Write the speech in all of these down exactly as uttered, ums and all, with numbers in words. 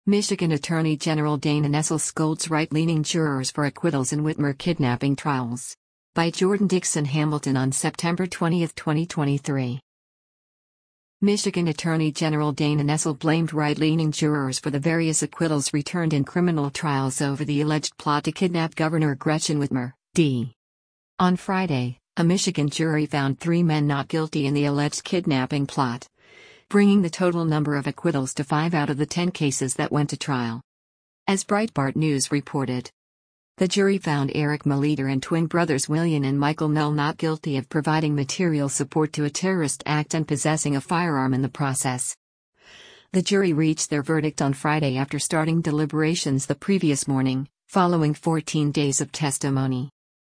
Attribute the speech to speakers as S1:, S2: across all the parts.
S1: Michigan Attorney General Dana Nessel scolds right-leaning jurors for acquittals in Whitmer kidnapping trials. By Jordan Dixon Hamilton on September twentieth, twenty twenty-three. Michigan Attorney General Dana Nessel blamed right-leaning jurors for the various acquittals returned in criminal trials over the alleged plot to kidnap Governor Gretchen Whitmer, D. On Friday, a Michigan jury found three men not guilty in the alleged kidnapping plot, bringing the total number of acquittals to five out of the ten cases that went to trial. As Breitbart News reported, the jury found Eric Molitor and twin brothers William and Michael Null not guilty of providing material support to a terrorist act and possessing a firearm in the process. The jury reached their verdict on Friday after starting deliberations the previous morning, following fourteen days of testimony.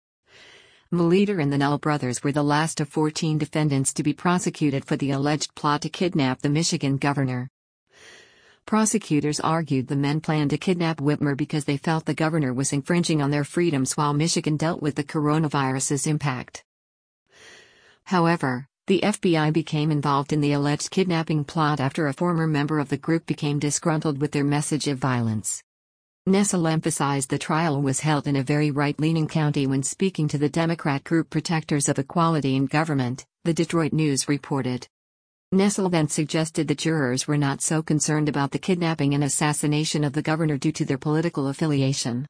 S1: Molitor and the Null brothers were the last of fourteen defendants to be prosecuted for the alleged plot to kidnap the Michigan governor. Prosecutors argued the men planned to kidnap Whitmer because they felt the governor was infringing on their freedoms while Michigan dealt with the coronavirus's impact. However, the F B I became involved in the alleged kidnapping plot after a former member of the group became disgruntled with their message of violence. Nessel emphasized the trial was held in a very right-leaning county when speaking to the Democrat group Protectors of Equality in Government, the Detroit News reported. Nessel then suggested the jurors were not so concerned about the kidnapping and assassination of the governor due to their political affiliation.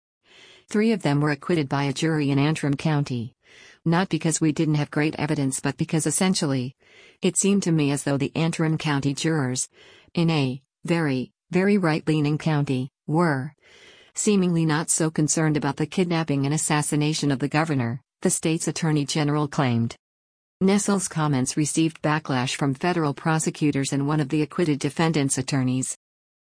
S1: Three of them were acquitted by a jury in Antrim County. Not because we didn't have great evidence but because essentially, it seemed to me as though the Antrim County jurors, in a very, very right-leaning county, were seemingly not so concerned about the kidnapping and assassination of the governor, the state's attorney general claimed. Nessel's comments received backlash from federal prosecutors and one of the acquitted defendants' attorneys.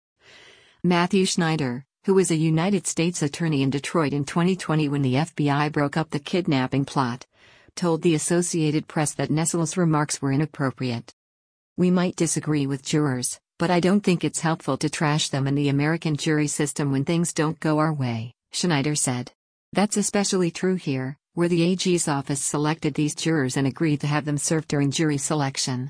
S1: Matthew Schneider, who was a United States attorney in Detroit in twenty twenty when the F B I broke up the kidnapping plot, told the Associated Press that Nessel's remarks were inappropriate. "We might disagree with jurors, but I don't think it's helpful to trash them in the American jury system when things don't go our way," Schneider said. "That's especially true here, where the A G's office selected these jurors and agreed to have them serve during jury selection."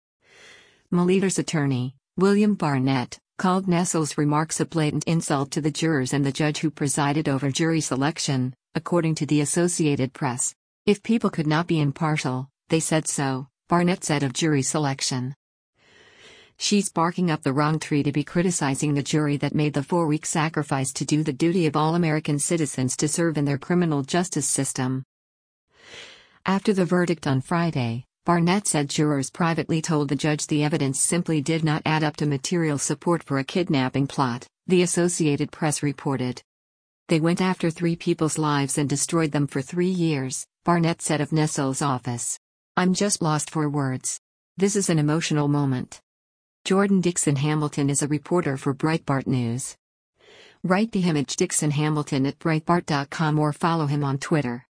S1: Molitor's attorney, William Barnett, called Nessel's remarks a blatant insult to the jurors and the judge who presided over jury selection, according to the Associated Press. "If people could not be impartial, they said so," Barnett said of jury selection. "She's barking up the wrong tree to be criticizing the jury that made the four-week sacrifice to do the duty of all American citizens to serve in their criminal justice system." After the verdict on Friday, Barnett said jurors privately told the judge the evidence simply did not add up to material support for a kidnapping plot, the Associated Press reported. "They went after three people's lives and destroyed them for three years, Barnett said of Nessel's office. "I'm just lost for words. This is an emotional moment." Jordan Dixon Hamilton is a reporter for Breitbart News. Write to him at Dixon Hamilton at Breitbart dot com or follow him on Twitter.